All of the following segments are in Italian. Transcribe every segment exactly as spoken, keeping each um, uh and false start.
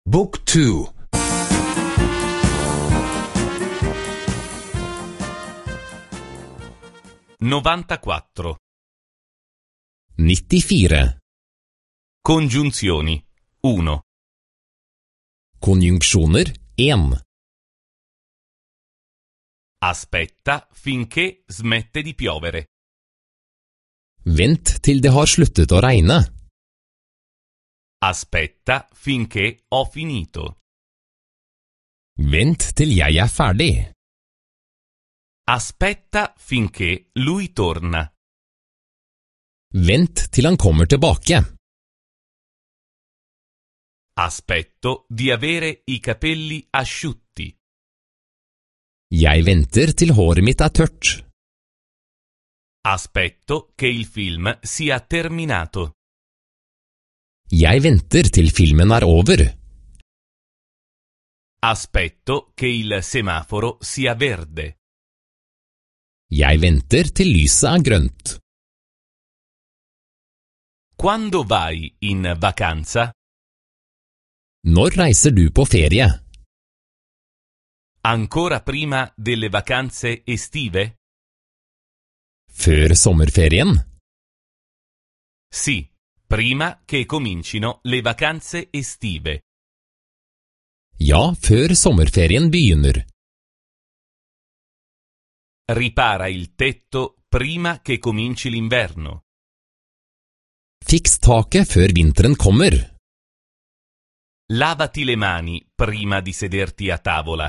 Book two. novantaquattro. nittifire. Congiunzioni. uno. Konjunksjoner én. Aspetta finché smette di piovere. Vent til det har sluttet å regne. Aspetta finché ho finito. Vent til jeg er ferdig. Aspetta finché lui torna. Vent til han kommer tilbake. Aspetto di avere i capelli asciutti. Jeg venter til håret mitt er tørt. Aspetto che il film sia terminato. Jeg venter til filmen er over. Aspetto che il semaforo sia verde. Jeg venter til lyset er grønt. Quando vai in vacanza? Når reiser du på ferie? Ancora prima delle vacanze estive? Før sommerferien? Sì, prima che comincino le vacanze estive. Ja, før sommerferien begynner. Ripara il tetto prima che cominci l'inverno. Fiks taket før vinteren kommer. Lavati le mani prima di sederti a tavola.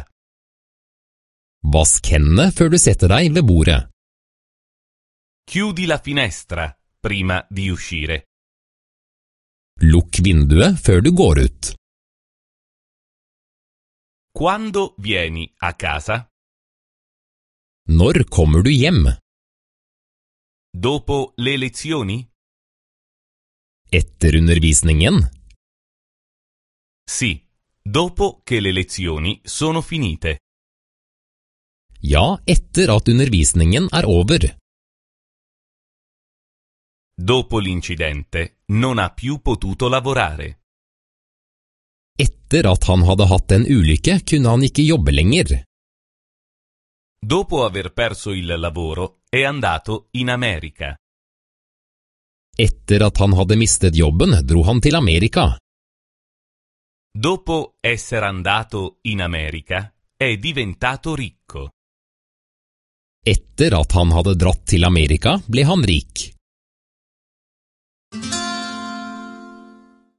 Vask hendene før du setter deg ved bordet. Chiudi la finestra prima di uscire. Lukk vinduet før du går ut. Quando vieni a casa? Når kommer du hjem? Dopo le lezioni? Etter undervisningen? Sì, dopo che le lezioni sono finite. Ja, etter at undervisningen er over. Dopo l'incidente non ha più potuto lavorare. Etter at han hadde hatt en ulykke, kunne han ikke jobbe lenger. Dopo aver perso il lavoro è andato in America. Etter at han hadde mistet jobben, dro han til Amerika. Dopo essere andato in America è diventato ricco. Etter at han hadde dratt til Amerika, ble han rik.